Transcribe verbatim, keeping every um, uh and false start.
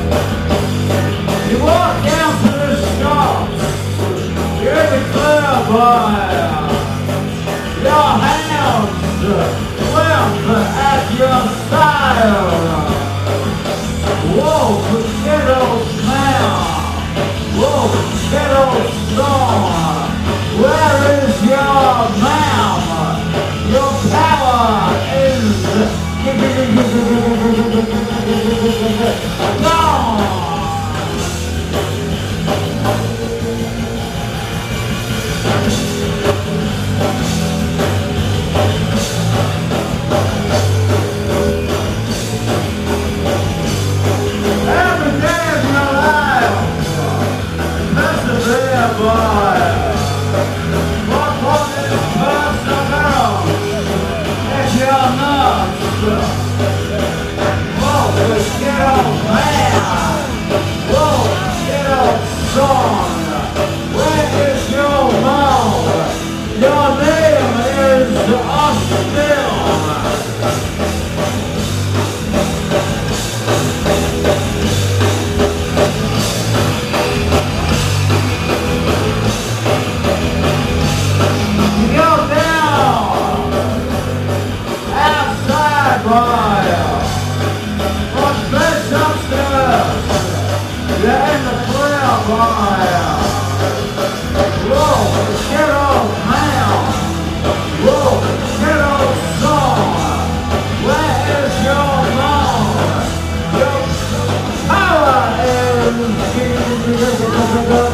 You walk down to the shops, you're the club, your hands limp at your side. Whoa, potato smell, whoa, potato song. Where is your mouth? Your power is gone. Every day of your life, persevere, boy. What was it perseverance? If you're not, whoa, potato man, whoa, potato song. Where is your mouth? Your name is Austin. Your power is